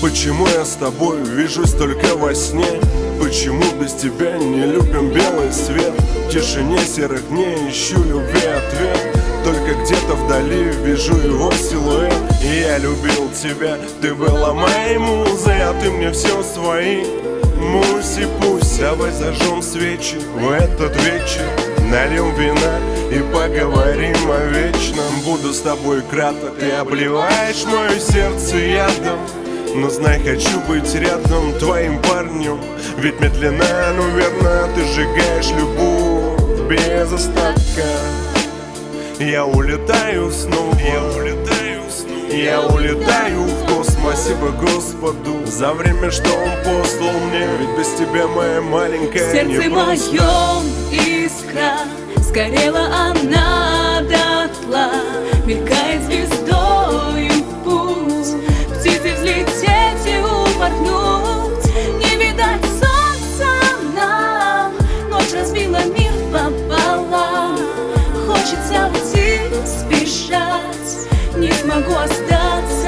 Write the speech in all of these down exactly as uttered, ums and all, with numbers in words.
Почему я с тобой вижусь только во сне? Почему без тебя не любим белый свет? В тишине серых дней ищу любви ответ. Только где-то вдали вижу его силуэт. И я любил тебя, ты была моей музой, а ты мне все свои. Муси, пусть, давай зажжем свечи в этот вечер, нальем вина и поговорим о вечном. Буду с тобой краток, ты обливаешь мое сердце ядом. Но знай, хочу быть рядом твоим парнем. Ведь медленно, но верно ты сжигаешь любовь без остатка. Я улетаю снова, я улетаю снова, я улетаю в космос. Спасибо Господу за время, что Он послал мне. Ведь без тебя моя маленькая сердце не просто. моем искра, сгорела она дотла, мелькает звездою путь, птицы взлететь и упорхнуть. Не видать солнца нам, ночь разбила мир пополам. Хочется уйти, сбежать, не смогу остаться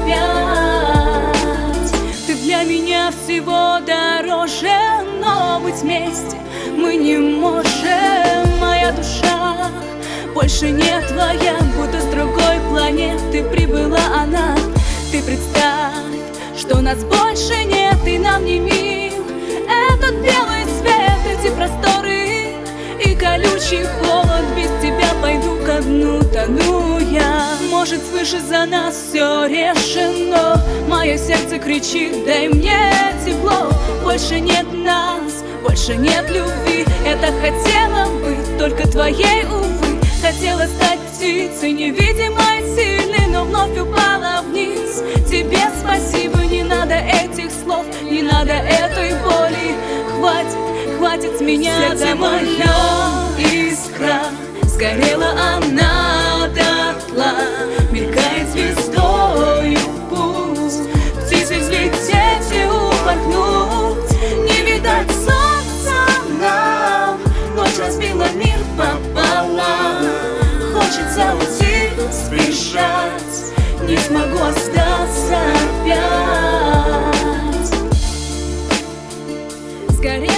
опять. Ты для меня всего дороже, но быть вместе мы не можем. Моя душа больше не твоя, будто с другой планеты прибыла она. Ты представь, что нас больше нет и нам не мил этот белый свет, эти просторы и колючий холод. Без тебя пойду ко дну, тону я. Может, свыше за нас все решено. Мое сердце кричит, дай мне тепло. Больше нет нас, больше нет любви. Это хотела быть только твоей, увы. Хотела стать птицей невидимой, сильной, но вновь упала вниз. Тебе спасибо, не надо этих слов, не надо этой боли. Хватит, хватит с меня сердце мое искра, сгорела она дотла, мелькает звездою путь, птицы взлететь и упорхнуть. Не видать солнца нам, ночь разбила мир пополам. Хочется уйти, сбежать, не смогу остаться опять. Сгорела